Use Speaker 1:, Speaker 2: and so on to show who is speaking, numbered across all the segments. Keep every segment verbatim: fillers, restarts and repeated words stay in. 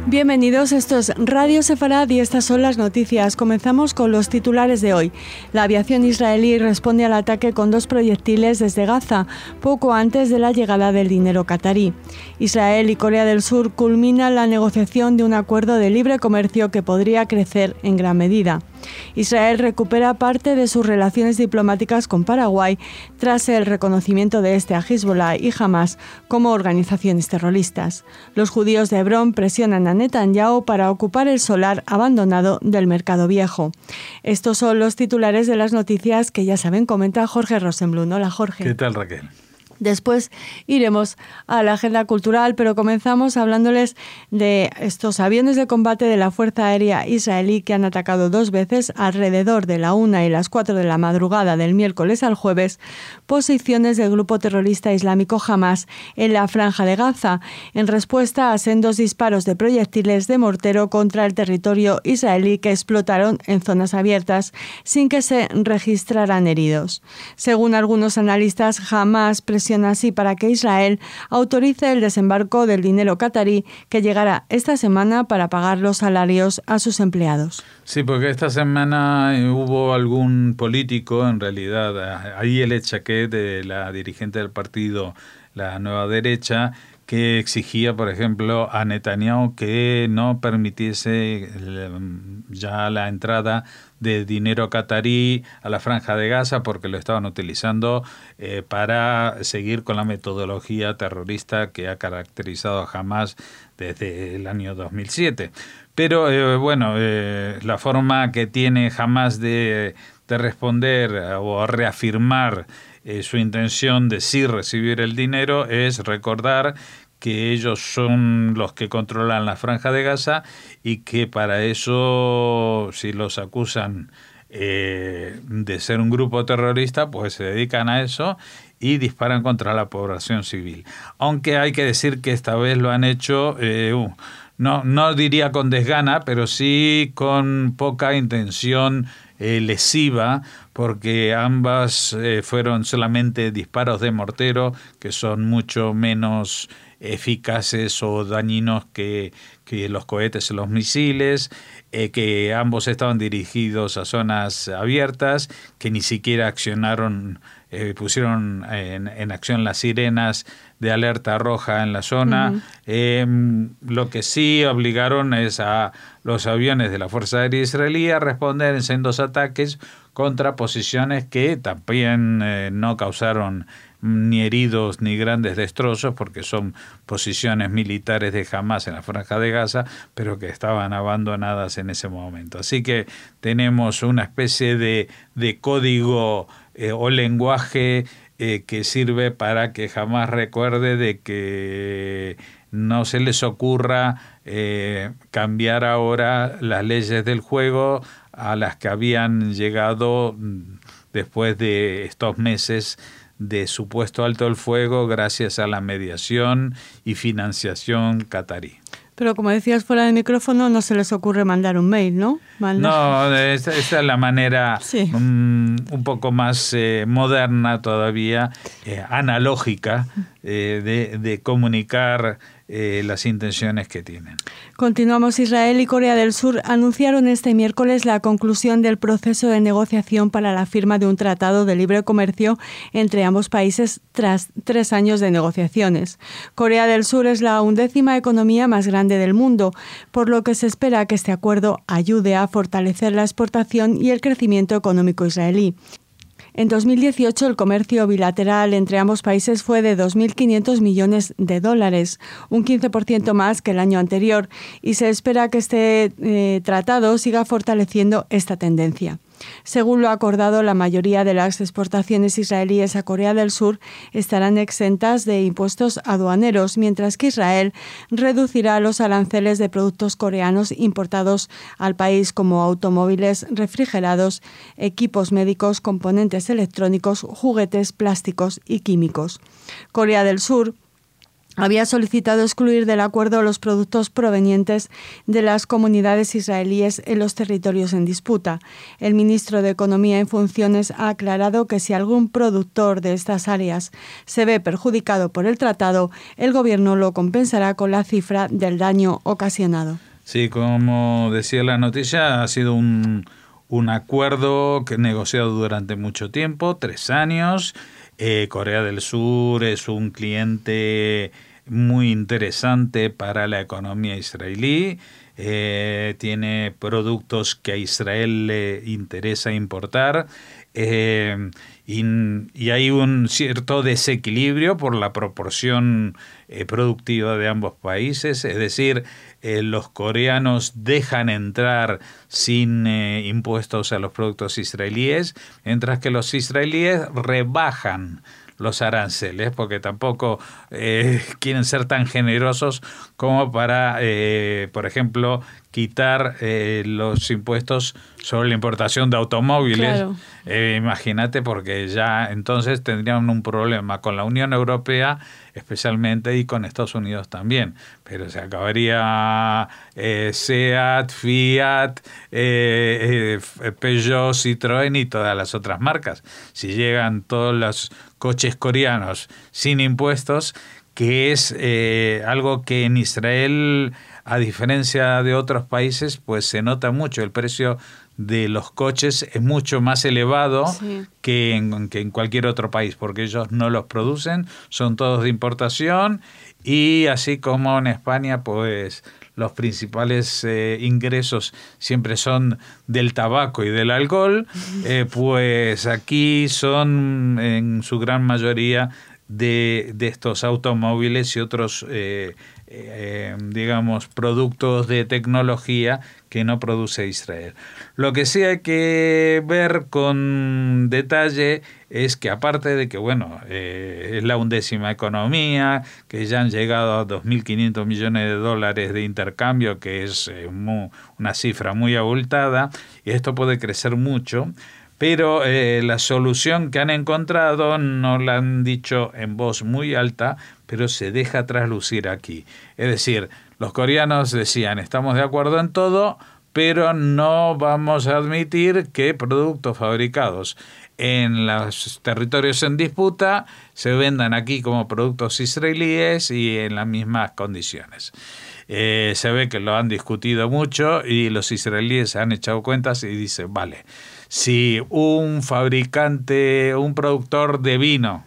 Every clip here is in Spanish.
Speaker 1: Bienvenidos, esto es Radio Sefarad y estas son las noticias. Comenzamos con los titulares de hoy. La aviación israelí responde al ataque con dos proyectiles desde Gaza, poco antes de la llegada del dinero catarí. Israel y Corea del Sur culminan la negociación de un acuerdo de libre comercio que podría crecer en gran medida. Israel recupera parte de sus relaciones diplomáticas con Paraguay tras el reconocimiento de este a Hezbollah y Hamas como organizaciones terroristas. Los judíos de Hebrón presionan a Netanyahu para ocupar el solar abandonado del Mercado Viejo. Estos son los titulares de las noticias que ya saben, comenta Jorge Rosenblum. Hola, Jorge.
Speaker 2: ¿Qué tal, Raquel?
Speaker 1: Después iremos a la agenda cultural, pero comenzamos hablándoles de estos aviones de combate de la Fuerza Aérea Israelí que han atacado dos veces alrededor de la una y las cuatro de la madrugada del miércoles al jueves posiciones del grupo terrorista islámico Hamas en la Franja de Gaza, en respuesta a sendos disparos de proyectiles de mortero contra el territorio israelí que explotaron en zonas abiertas sin que se registraran heridos. Según algunos analistas, Hamas presiona así para que Israel autorice el desembarco del dinero catarí que llegará esta semana para pagar los salarios a sus empleados.
Speaker 2: Sí, porque esta semana hubo algún político, en realidad, ahí el Chaquet, de la dirigente del partido La Nueva Derecha, que exigía, por ejemplo, a Netanyahu que no permitiese ya la entrada de dinero catarí a la Franja de Gaza porque lo estaban utilizando eh, para seguir con la metodología terrorista que ha caracterizado a Hamas desde el año dos mil siete. Pero, eh, bueno, eh, la forma que tiene Hamas de, de responder o reafirmar eh, su intención de sí recibir el dinero es recordar que ellos son los que controlan la Franja de Gaza y que para eso, si los acusan eh, de ser un grupo terrorista, pues se dedican a eso y disparan contra la población civil. Aunque hay que decir que esta vez lo han hecho, eh, uh, no, no diría con desgana, pero sí con poca intención eh, lesiva, porque ambas eh, fueron solamente disparos de mortero, que son mucho menos eficaces o dañinos que, que los cohetes y los misiles, eh, que ambos estaban dirigidos a zonas abiertas, que ni siquiera accionaron, eh, pusieron en, en acción las sirenas de alerta roja en la zona. Uh-huh. Eh, lo que sí obligaron es a los aviones de la Fuerza Aérea Israelí a responder en sendos ataques contra posiciones que también eh, no causaron ni heridos ni grandes destrozos, porque son posiciones militares de Hamas en la Franja de Gaza, pero que estaban abandonadas en ese momento. Así que tenemos una especie de, de código eh, o lenguaje eh, que sirve para que Hamas recuerde de que no se les ocurra eh, cambiar ahora las leyes del juego a las que habían llegado después de estos meses de supuesto alto el fuego gracias a la mediación y financiación catarí.
Speaker 1: Pero como decías fuera del micrófono, no se les ocurre mandar un mail, ¿no? Mandar...
Speaker 2: No, esta, esta es la manera sí. um, un poco más eh, moderna todavía, eh, analógica, eh, de, de comunicar eh, las intenciones que tienen.
Speaker 1: Continuamos. Israel y Corea del Sur anunciaron este miércoles la conclusión del proceso de negociación para la firma de un tratado de libre comercio entre ambos países tras tres años de negociaciones. Corea del Sur es la undécima economía más grande del mundo, por lo que se espera que este acuerdo ayude a fortalecer la exportación y el crecimiento económico israelí. En dos mil dieciocho, el comercio bilateral entre ambos países fue de dos mil quinientos millones de dólares, un quince por ciento más que el año anterior, y se espera que este eh, tratado siga fortaleciendo esta tendencia. Según lo acordado, la mayoría de las exportaciones israelíes a Corea del Sur estarán exentas de impuestos aduaneros, mientras que Israel reducirá los aranceles de productos coreanos importados al país, como automóviles, refrigerados, equipos médicos, componentes electrónicos, juguetes, plásticos y químicos. Corea del Sur había solicitado excluir del acuerdo los productos provenientes de las comunidades israelíes en los territorios en disputa. El ministro de Economía en funciones ha aclarado que si algún productor de estas áreas se ve perjudicado por el tratado, el gobierno lo compensará con la cifra del daño ocasionado.
Speaker 2: Sí, como decía la noticia, ha sido un, un acuerdo que negociado durante mucho tiempo, tres años. Eh, Corea del Sur es un cliente muy interesante para la economía israelí. Eh, tiene productos que a Israel le interesa importar. Eh, y, y hay un cierto desequilibrio por la proporción eh, productiva de ambos países, es decir, eh, los coreanos dejan entrar sin eh, impuestos a los productos israelíes, mientras que los israelíes rebajan los aranceles, porque tampoco eh, quieren ser tan generosos como para, eh, por ejemplo, quitar eh, los impuestos sobre la importación de automóviles.
Speaker 1: Claro.
Speaker 2: Eh, imagínate, porque ya entonces tendrían un problema con la Unión Europea especialmente y con Estados Unidos también. Pero se acabaría eh, Seat, Fiat, eh, eh, Peugeot, Citroën y todas las otras marcas. Si llegan todos los coches coreanos sin impuestos, que es eh, algo que en Israel, a diferencia de otros países, pues se nota mucho. El precio de los coches es mucho más elevado sí. que, en, que en cualquier otro país, porque ellos no los producen, son todos de importación, y así como en España, pues los principales eh, ingresos siempre son del tabaco y del alcohol, eh, pues aquí son en su gran mayoría de, de estos automóviles y otros eh, eh, digamos productos de tecnología que no produce Israel. Lo que sí hay que ver con detalle es que, aparte de que, bueno, eh, es la undécima economía, que ya han llegado a dos mil quinientos millones de dólares de intercambio, que es eh, muy, una cifra muy abultada, y esto puede crecer mucho, pero eh, la solución que han encontrado no la han dicho en voz muy alta, pero se deja traslucir aquí. Es decir, los coreanos decían, estamos de acuerdo en todo, pero no vamos a admitir que productos fabricados en los territorios en disputa se vendan aquí como productos israelíes y en las mismas condiciones. Eh, se ve que lo han discutido mucho y los israelíes han echado cuentas y dicen, vale, si un fabricante, un productor de vino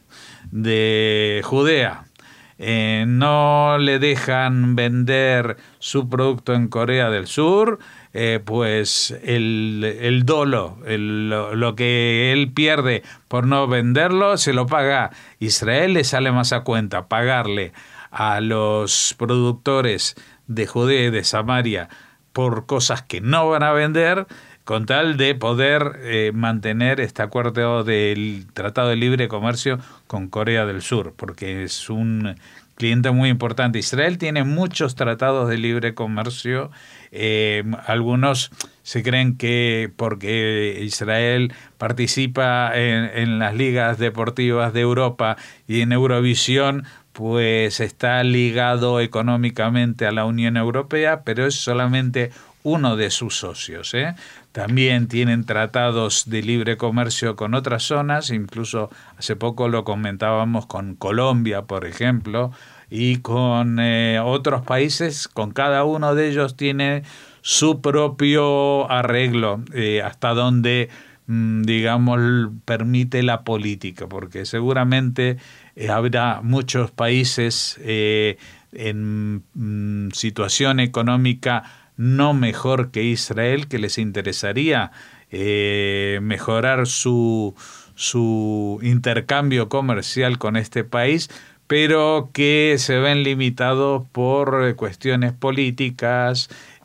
Speaker 2: de Judea, eh, no le dejan vender su producto en Corea del Sur, eh, pues el, el dolo, el, lo, lo que él pierde por no venderlo, se lo paga Israel. Le sale más a cuenta pagarle a los productores de Judea y de Samaria por cosas que no van a vender, con tal de poder eh, mantener este acuerdo del Tratado de Libre Comercio con Corea del Sur, porque es un cliente muy importante. Israel tiene muchos tratados de libre comercio. Eh, algunos se creen que porque Israel participa en, en las ligas deportivas de Europa y en Eurovisión, pues está ligado económicamente a la Unión Europea, pero es solamente uno de sus socios, ¿eh? También tienen tratados de libre comercio con otras zonas, incluso hace poco lo comentábamos con Colombia, por ejemplo, y con eh, otros países. Con cada uno de ellos tiene su propio arreglo, eh, hasta donde, mmm, digamos, permite la política, porque seguramente eh, habrá muchos países eh, en mmm, situación económica no mejor que Israel, que les interesaría eh, mejorar su, su intercambio comercial con este país, pero que se ven limitados por cuestiones políticas,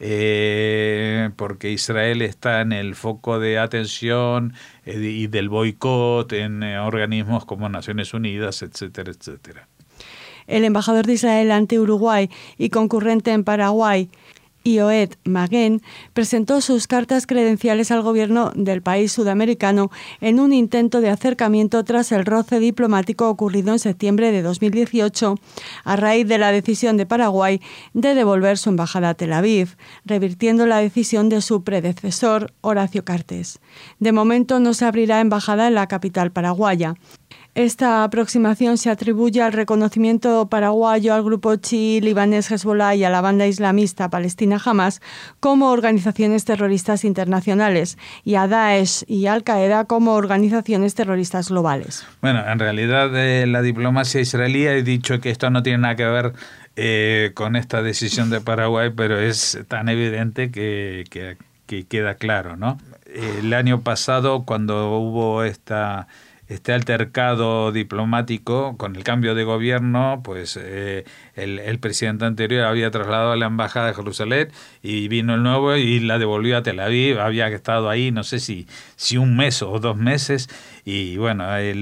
Speaker 2: eh, porque Israel está en el foco de atención eh, y del boicot en eh, organismos como Naciones Unidas, etcétera, etcétera.
Speaker 1: El embajador de Israel ante Uruguay y concurrente en Paraguay, Ioed Magén, presentó sus cartas credenciales al gobierno del país sudamericano en un intento de acercamiento tras el roce diplomático ocurrido en septiembre de dos mil dieciocho a raíz de la decisión de Paraguay de devolver su embajada a Tel Aviv, revirtiendo la decisión de su predecesor, Horacio Cartes. De momento no se abrirá embajada en la capital paraguaya. Esta aproximación se atribuye al reconocimiento paraguayo al grupo chií libanés Hezbollah y a la banda islamista palestina Hamas como organizaciones terroristas internacionales y a Daesh y Al-Qaeda como organizaciones terroristas globales.
Speaker 2: Bueno, en realidad eh, la diplomacia israelí ha dicho que esto no tiene nada que ver eh, con esta decisión de Paraguay, pero es tan evidente que, que, que queda claro, ¿no? El año pasado, cuando hubo esta... este altercado diplomático con el cambio de gobierno, pues eh, el, el presidente anterior había trasladado a la embajada de Jerusalén y vino el nuevo y la devolvió a Tel Aviv. Había estado ahí no sé si, si un mes o dos meses y bueno, el,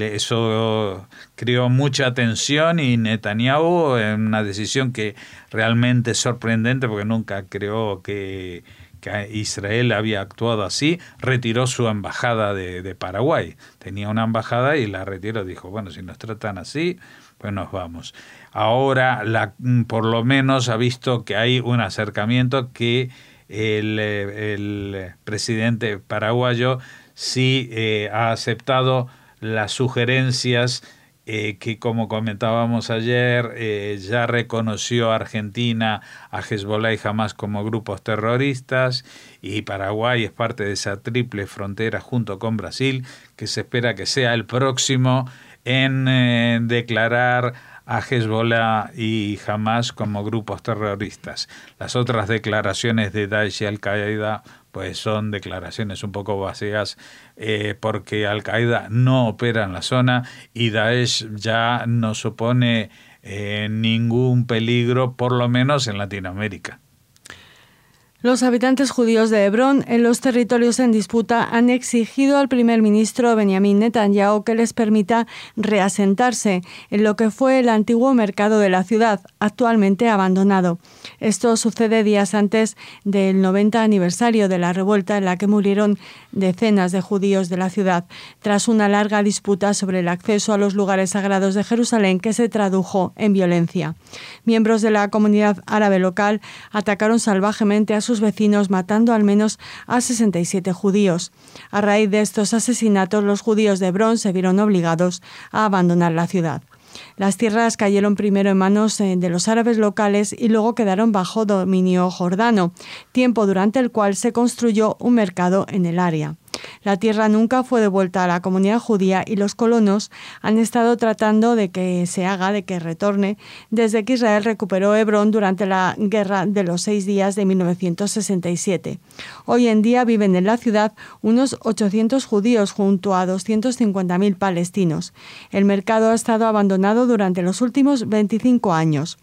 Speaker 2: eso creó mucha tensión y Netanyahu, en una decisión que realmente es sorprendente porque nunca creó que que Israel había actuado así, retiró su embajada de, de Paraguay. Tenía una embajada y la retiró. Dijo, bueno, si nos tratan así, pues nos vamos. Ahora, la, por lo menos, ha visto que hay un acercamiento que el, el presidente paraguayo sí eh, ha aceptado las sugerencias Eh, que, como comentábamos ayer, eh, ya reconoció a Argentina, a Hezbollah y Hamas como grupos terroristas, y Paraguay es parte de esa triple frontera junto con Brasil, que se espera que sea el próximo en eh, declarar a Hezbollah y Hamas como grupos terroristas. Las otras declaraciones de Daesh y Al-Qaeda pues son declaraciones un poco vacías eh, porque Al-Qaeda no opera en la zona y Daesh ya no supone eh, ningún peligro, por lo menos en Latinoamérica.
Speaker 1: Los habitantes judíos de Hebrón, en los territorios en disputa, han exigido al primer ministro Benjamín Netanyahu que les permita reasentarse en lo que fue el antiguo mercado de la ciudad, actualmente abandonado. Esto sucede días antes del noventa aniversario de la revuelta en la que murieron decenas de judíos de la ciudad, tras una larga disputa sobre el acceso a los lugares sagrados de Jerusalén que se tradujo en violencia. Miembros de la comunidad árabe local atacaron salvajemente a sus vecinos, matando al menos a sesenta y siete judíos. A raíz de estos asesinatos, los judíos de Hebrón se vieron obligados a abandonar la ciudad. Las tierras cayeron primero en manos de los árabes locales y luego quedaron bajo dominio jordano, tiempo durante el cual se construyó un mercado en el área. La tierra nunca fue devuelta a la comunidad judía y los colonos han estado tratando de que se haga, de que retorne, desde que Israel recuperó Hebrón durante la Guerra de los Seis Días de mil novecientos sesenta y siete. Hoy en día viven en la ciudad unos ochocientos judíos junto a doscientos cincuenta mil palestinos. El mercado ha estado abandonado durante los últimos veinticinco años.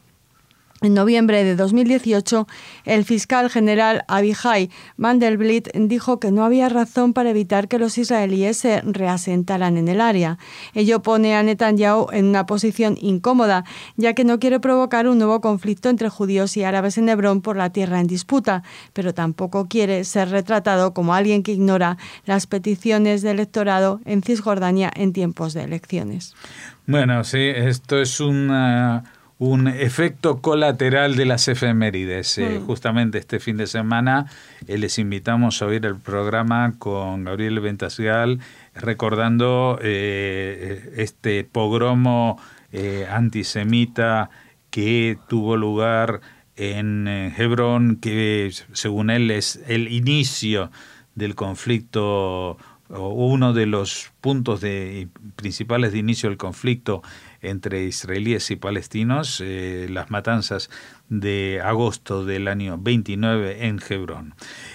Speaker 1: En noviembre de dos mil dieciocho, el fiscal general Abihai Mandelblit dijo que no había razón para evitar que los israelíes se reasentaran en el área. Ello pone a Netanyahu en una posición incómoda, ya que no quiere provocar un nuevo conflicto entre judíos y árabes en Hebrón por la tierra en disputa, pero tampoco quiere ser retratado como alguien que ignora las peticiones del electorado en Cisjordania en tiempos de elecciones.
Speaker 2: Bueno, sí, esto es una... un efecto colateral de las efemérides. Mm. Eh, justamente este fin de semana eh, les invitamos a oír el programa con Gabriel Ventasgal recordando eh, este pogromo eh, antisemita que tuvo lugar en eh, Hebrón, que según él es el inicio del conflicto, o uno de los puntos de, principales de inicio del conflicto entre israelíes y palestinos, eh, las matanzas de agosto del año veintinueve en Hebrón.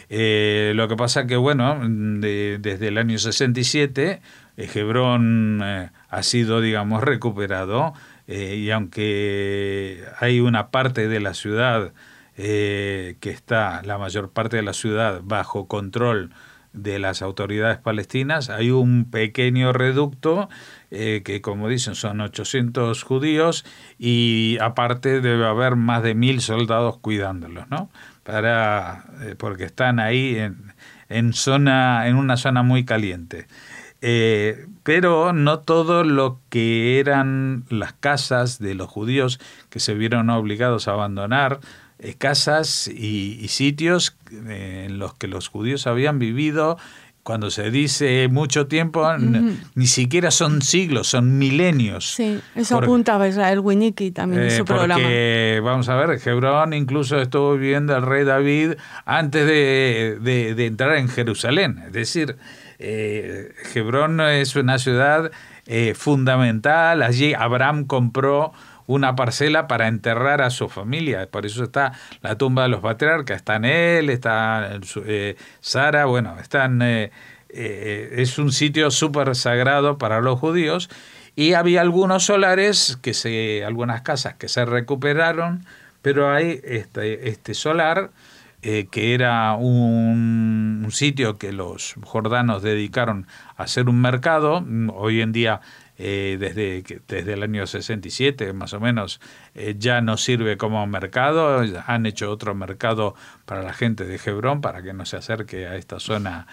Speaker 2: Eh, lo que pasa que, bueno, de, desde el año sesenta y siete, eh, Hebrón eh, ha sido, digamos, recuperado, eh, y aunque hay una parte de la ciudad eh, que está, la mayor parte de la ciudad, bajo control de las autoridades palestinas. Hay un pequeño reducto eh, que, como dicen, son ochocientos judíos y aparte debe haber más de mil soldados cuidándolos, ¿no? Para, eh, porque están ahí en, en, zona, en una zona muy caliente. Eh, pero no todo lo que eran las casas de los judíos que se vieron obligados a abandonar, eh, casas y, y sitios eh, en los que los judíos habían vivido, cuando se dice mucho tiempo, uh-huh. n- ni siquiera son siglos, son milenios.
Speaker 1: Sí, eso Por, apuntaba Israel Winnicki también eh, en su programa.
Speaker 2: Porque, vamos a ver, Hebrón incluso estuvo viviendo el rey David antes de, de, de entrar en Jerusalén. Es decir, eh, Hebrón es una ciudad eh, fundamental. Allí Abraham compró una parcela para enterrar a su familia, por eso está la tumba de los patriarcas, está en él, está eh, Sara, bueno, están, eh, eh, es un sitio súper sagrado para los judíos, y había algunos solares, que se, algunas casas que se recuperaron, pero hay este, este solar, eh, que era un, un sitio que los jordanos dedicaron a hacer un mercado. Hoy en día Eh, desde, desde el año sesenta y siete más o menos, eh, ya no sirve como mercado. Han hecho otro mercado para la gente de Hebrón para que no se acerque a esta zona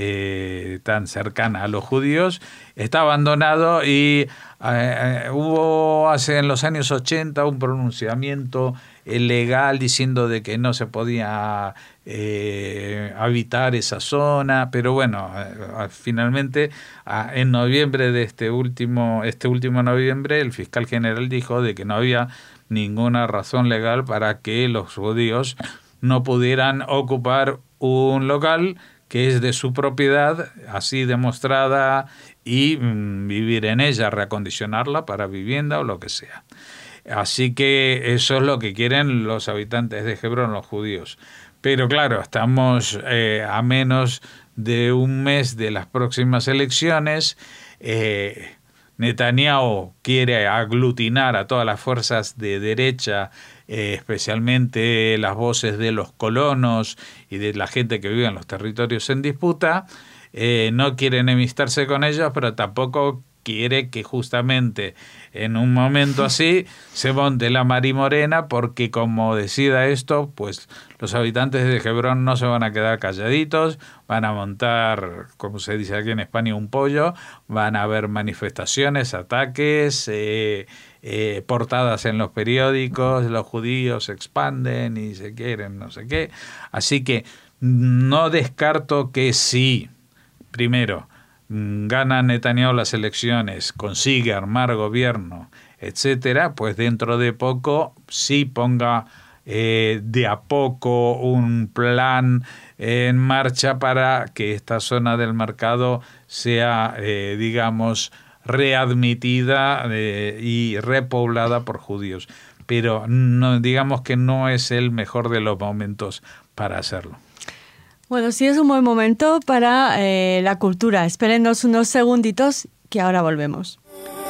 Speaker 2: eh, tan cercana a los judíos. Está abandonado y eh, hubo hace en los años ochenta un pronunciamiento legal diciendo de que no se podía eh, habitar esa zona, pero bueno, eh, finalmente ah, en noviembre de este último este último noviembre el fiscal general dijo de que no había ninguna razón legal para que los judíos no pudieran ocupar un local que es de su propiedad, así demostrada, y mm, vivir en ella, reacondicionarla para vivienda o lo que sea. Así que eso es lo que quieren los habitantes de Hebrón, los judíos. Pero claro, estamos eh, a menos de un mes de las próximas elecciones. Eh, Netanyahu quiere aglutinar a todas las fuerzas de derecha, eh, especialmente las voces de los colonos y de la gente que vive en los territorios en disputa. Eh, no quiere enemistarse con ellos, pero tampoco quiere que justamente en un momento así se monte la marimorena, porque como decida esto, pues los habitantes de Hebrón no se van a quedar calladitos, van a montar, como se dice aquí en España, un pollo, van a haber manifestaciones, ataques, eh, eh, portadas en los periódicos, los judíos se expanden y se quieren no sé qué. Así que no descarto que sí, primero, gana Netanyahu las elecciones, consigue armar gobierno, etcétera, pues dentro de poco sí ponga eh, de a poco un plan en marcha para que esta zona del mercado sea, eh, digamos, readmitida eh, y repoblada por judíos. Pero no, digamos que no es el mejor de los momentos para hacerlo.
Speaker 1: Bueno, sí es un buen momento para eh, la cultura. Espérenos unos segunditos que ahora volvemos.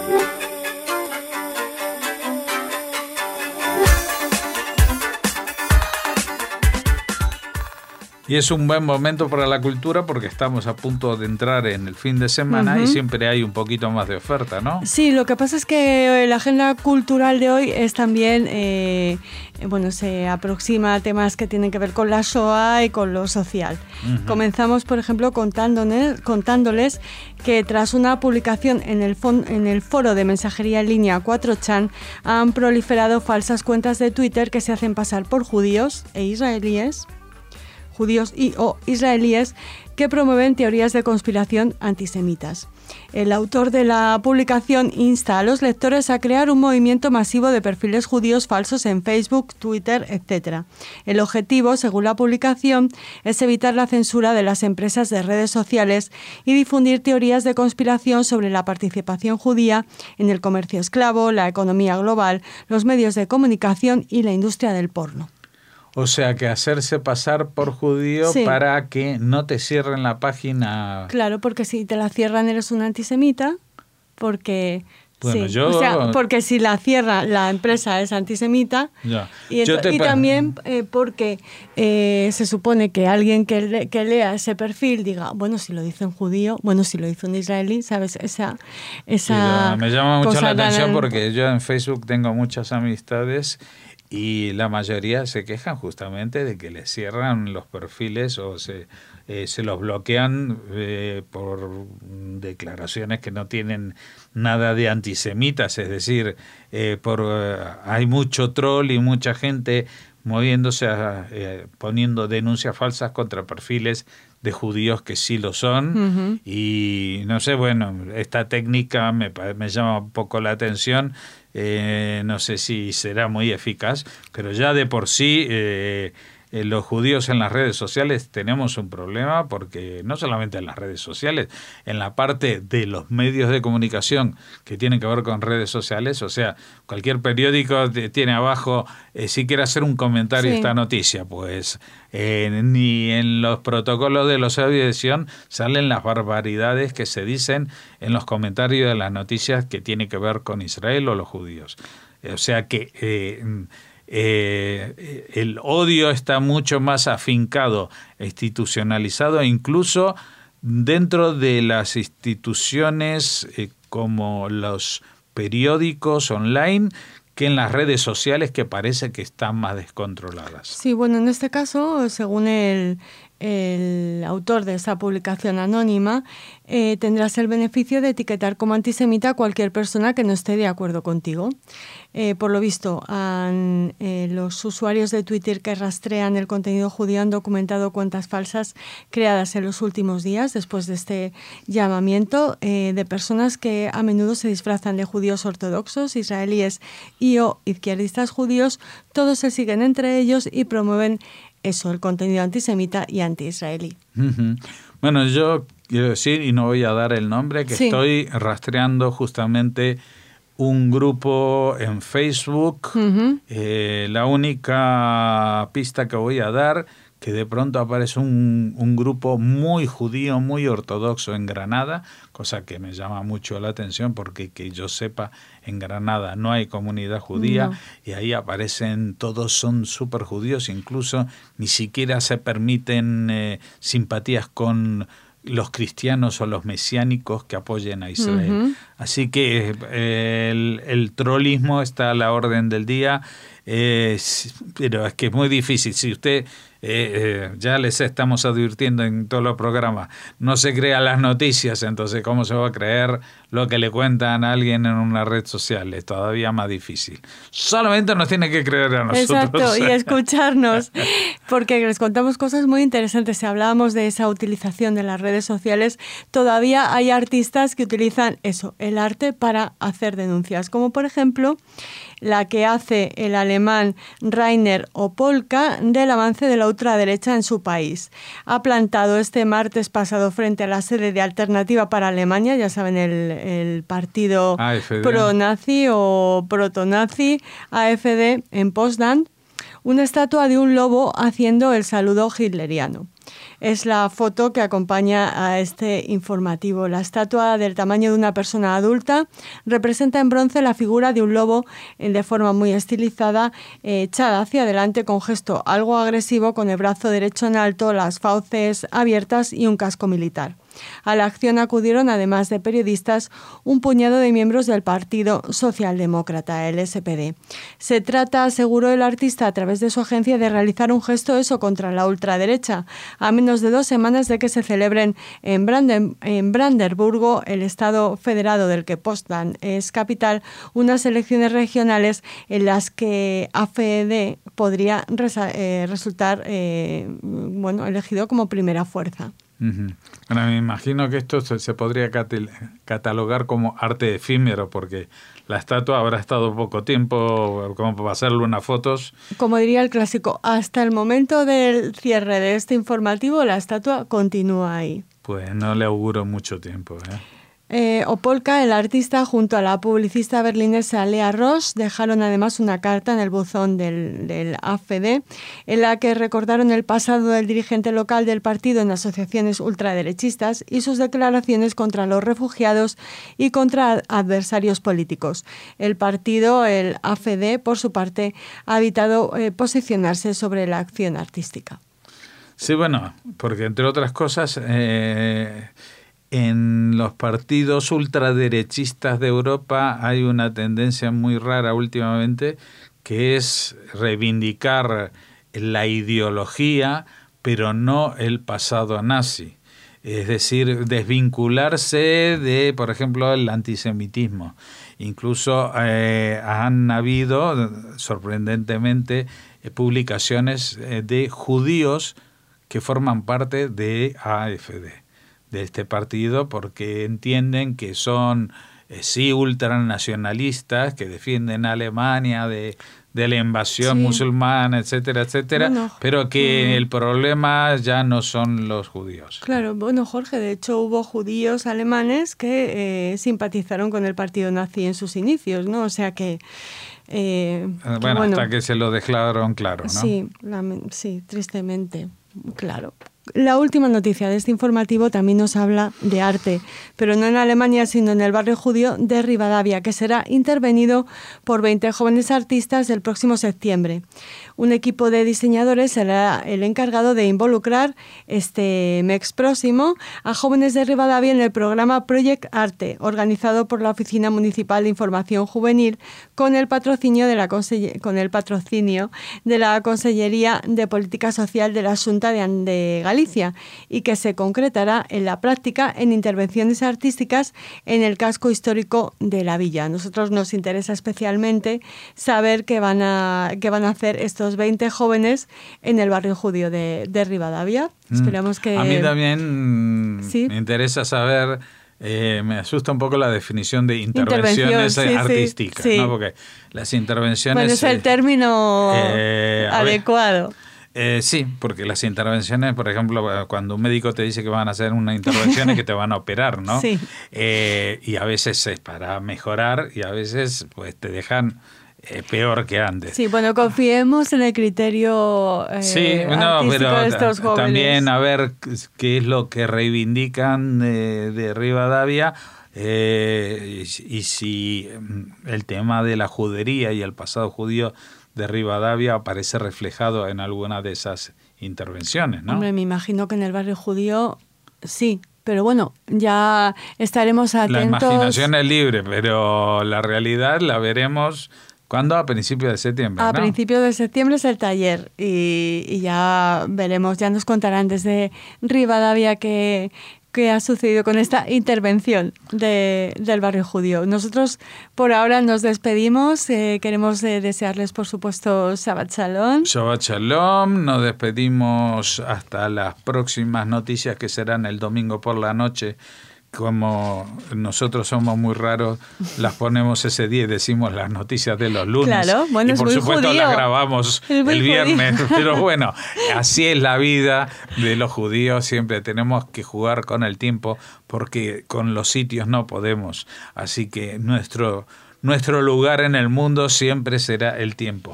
Speaker 2: Y es un buen momento para la cultura porque estamos a punto de entrar en el fin de semana uh-huh. y siempre hay un poquito más de oferta, ¿no?
Speaker 1: Sí, lo que pasa es que la agenda cultural de hoy es también, eh, bueno, se aproxima a temas que tienen que ver con la Shoah y con lo social. Uh-huh. Comenzamos, por ejemplo, contándoles, contándoles que tras una publicación en el, fon, en el foro de mensajería en línea cuatro chan han proliferado falsas cuentas de Twitter que se hacen pasar por judíos e israelíes judíos y o israelíes que promueven teorías de conspiración antisemitas. El autor de la publicación insta a los lectores a crear un movimiento masivo de perfiles judíos falsos en Facebook, Twitter, etcétera. El objetivo, según la publicación, es evitar la censura de las empresas de redes sociales y difundir teorías de conspiración sobre la participación judía en el comercio esclavo, la economía global, los medios de comunicación y la industria del porno.
Speaker 2: O sea, que hacerse pasar por judío sí. para que no te cierren la página.
Speaker 1: Claro, porque si te la cierran eres un antisemita, porque
Speaker 2: Bueno,
Speaker 1: sí,
Speaker 2: yo...
Speaker 1: o sea, porque si la cierra la empresa es antisemita
Speaker 2: Ya.
Speaker 1: y,
Speaker 2: Yo te...
Speaker 1: y también eh, porque eh, se supone que alguien que, le, que lea ese perfil diga, bueno, si lo dice un judío, bueno, si lo hizo un israelí, ¿sabes? Esa, esa
Speaker 2: sí, me llama mucho la atención
Speaker 1: tan...
Speaker 2: porque yo en Facebook tengo muchas amistades y la mayoría se quejan justamente de que les cierran los perfiles o se, eh, se los bloquean eh, por declaraciones que no tienen nada de antisemitas, es decir, eh, por eh, hay mucho troll y mucha gente moviéndose, a, eh, poniendo denuncias falsas contra perfiles de judíos que sí lo son. Uh-huh. Y no sé, bueno, esta técnica me, me llama un poco la atención. Eh, no sé si será muy eficaz, pero ya de por sí eh, eh, los judíos en las redes sociales tenemos un problema porque no solamente en las redes sociales, en la parte de los medios de comunicación que tienen que ver con redes sociales, o sea, cualquier periódico tiene abajo, eh, si quiere hacer un comentario sí. esta noticia, pues eh, ni en los protocolos de los audios de edición salen las barbaridades que se dicen en los comentarios de las noticias que tienen que ver con Israel o los judíos. O sea que eh, eh, el odio está mucho más afincado, institucionalizado, e incluso dentro de las instituciones eh, como los periódicos online, que en las redes sociales, que parece que están más descontroladas.
Speaker 1: Sí, bueno, en este caso, según el, el autor de esa publicación anónima, eh, tendrás el beneficio de etiquetar como antisemita a cualquier persona que no esté de acuerdo contigo. Eh, por lo visto, han, eh, los usuarios de Twitter que rastrean el contenido judío han documentado cuentas falsas creadas en los últimos días después de este llamamiento eh, de personas que a menudo se disfrazan de judíos ortodoxos, israelíes y o izquierdistas judíos. Todos se siguen entre ellos y promueven eso, el contenido antisemita y anti-israelí.
Speaker 2: Uh-huh. Bueno, yo quiero decir, y no voy a dar el nombre, que sí. estoy rastreando justamente un grupo en Facebook. Uh-huh. Eh, la única pista que voy a dar, que de pronto aparece un, un grupo muy judío, muy ortodoxo en Granada, cosa que me llama mucho la atención porque que yo sepa, en Granada no hay comunidad judía no. y ahí aparecen, todos son súper judíos, incluso ni siquiera se permiten eh, simpatías con los cristianos o los mesiánicos que apoyen a Israel. Uh-huh. Así que eh, el, el trollismo está a la orden del día, eh, pero es que es muy difícil. Si usted, eh, eh, ya les estamos advirtiendo en todos los programas, no se crea las noticias, entonces ¿cómo se va a creer lo que le cuentan a alguien en una red social? Es todavía más difícil. Solamente nos tiene que creer a nosotros.
Speaker 1: Exacto, y escucharnos, porque les contamos cosas muy interesantes. Si hablábamos de esa utilización de las redes sociales, todavía hay artistas que utilizan eso, el arte, para hacer denuncias, como por ejemplo la que hace el alemán Rainer Opolka del avance de la ultraderecha en su país. Ha plantado este martes pasado frente a la sede de Alternativa para Alemania, ya saben, el, el partido
Speaker 2: A F D.
Speaker 1: pro-nazi o proto-nazi, A F D, en Potsdam, una estatua de un lobo haciendo el saludo hitleriano. Es la foto que acompaña a este informativo. La estatua, del tamaño de una persona adulta, representa en bronce la figura de un lobo de forma muy estilizada, eh, echada hacia adelante con gesto algo agresivo, con el brazo derecho en alto, las fauces abiertas y un casco militar. A la acción acudieron, además de periodistas, un puñado de miembros del Partido Socialdemócrata, el S P D. Se trata, aseguró el artista a través de su agencia, de realizar un gesto eso contra la ultraderecha, a menos de dos semanas de que se celebren en, Branden, en Brandenburgo, el estado federado del que Potsdam es capital, unas elecciones regionales en las que A F D podría resa, eh, resultar eh, bueno, elegido como primera fuerza.
Speaker 2: Uh-huh. Bueno, me imagino que esto se, se podría catil- catalogar como arte efímero, porque la estatua habrá estado poco tiempo como para hacerle unas fotos.
Speaker 1: Como diría el clásico, hasta el momento del cierre de este informativo, la estatua continúa ahí.
Speaker 2: Pues no le auguro mucho tiempo, ¿eh?
Speaker 1: Eh, Opolka, el artista, junto a la publicista berlinesa Lea Ross, dejaron además una carta en el buzón del, del A F D en la que recordaron el pasado del dirigente local del partido en asociaciones ultraderechistas y sus declaraciones contra los refugiados y contra adversarios políticos. El partido, el A F D, por su parte, ha evitado eh, posicionarse sobre la acción artística.
Speaker 2: Sí, bueno, porque entre otras cosas... Eh... En los partidos ultraderechistas de Europa hay una tendencia muy rara últimamente, que es reivindicar la ideología, pero no el pasado nazi. Es decir, desvincularse de, por ejemplo, el antisemitismo. Incluso eh, han habido, sorprendentemente, eh, publicaciones eh, de judíos que forman parte de A F D. De este partido, porque entienden que son eh, sí ultranacionalistas, que defienden a Alemania de, de la invasión sí. musulmana, etcétera, etcétera, bueno, pero que mm. el problema ya no son los judíos.
Speaker 1: Claro, bueno, Jorge, de hecho hubo judíos alemanes que eh, simpatizaron con el partido nazi en sus inicios, ¿no? O sea que... Eh,
Speaker 2: bueno,
Speaker 1: que, bueno,
Speaker 2: hasta que se lo declararon claro, ¿no?
Speaker 1: Sí, la, sí, tristemente, claro. La última noticia de este informativo también nos habla de arte, pero no en Alemania, sino en el barrio judío de Rivadavia, que será intervenido por veinte jóvenes artistas el próximo septiembre. Un equipo de diseñadores será el encargado de involucrar este mes próximo a jóvenes de Rivadavia en el programa Project Arte, organizado por la Oficina Municipal de Información Juvenil con el patrocinio de la, consell- con el patrocinio de la Consellería de Política Social de la Xunta de, de Galicia, y que se concretará en la práctica en intervenciones artísticas en el casco histórico de la villa. A nosotros nos interesa especialmente saber qué van a, qué van a hacer estos veinte jóvenes en el barrio judío de, de Rivadavia. Mm. Esperamos que...
Speaker 2: A mí también
Speaker 1: ¿Sí?
Speaker 2: me interesa saber... Eh, me asusta un poco la definición de intervenciones sí, artísticas, sí, sí. ¿no? Porque las intervenciones...
Speaker 1: Bueno, es el término eh, adecuado.
Speaker 2: Eh, sí, porque las intervenciones, por ejemplo, cuando un médico te dice que van a hacer una intervención es que te van a operar, ¿no?
Speaker 1: Sí.
Speaker 2: Eh, y a veces es para mejorar y a veces pues te dejan eh, peor que antes.
Speaker 1: Sí, bueno, confiemos en el criterio eh,
Speaker 2: sí, no,
Speaker 1: artístico
Speaker 2: pero
Speaker 1: de estos jóvenes.
Speaker 2: También a ver qué es lo que reivindican de, de Rivadavia. Eh, y, y si el tema de la judería y el pasado judío de Rivadavia aparece reflejado en alguna de esas intervenciones, ¿no?
Speaker 1: Hombre, me imagino que en el barrio judío sí, pero bueno, ya estaremos atentos.
Speaker 2: La imaginación es libre, pero la realidad la veremos... ¿Cuándo? A principios de septiembre,
Speaker 1: A
Speaker 2: ¿no?
Speaker 1: principios de septiembre es el taller y, y ya veremos, ya nos contarán desde Rivadavia qué, qué ha sucedido con esta intervención de, del barrio judío. Nosotros por ahora nos despedimos, eh, queremos eh, desearles por supuesto Shabbat Shalom.
Speaker 2: Shabbat Shalom, nos despedimos hasta las próximas noticias que serán el domingo por la noche. Como nosotros somos muy raros, las ponemos ese día y decimos las noticias de los lunes.
Speaker 1: Claro, bueno,
Speaker 2: y por
Speaker 1: es muy
Speaker 2: supuesto
Speaker 1: judío.
Speaker 2: Las grabamos el, el viernes. Pero bueno, así es la vida de los judíos. Siempre tenemos que jugar con el tiempo porque con los sitios no podemos. Así que nuestro, nuestro lugar en el mundo siempre será el tiempo.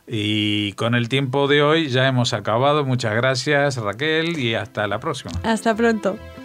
Speaker 2: Y con el tiempo de hoy ya hemos acabado. Muchas gracias, Raquel, y hasta la próxima.
Speaker 1: Hasta pronto.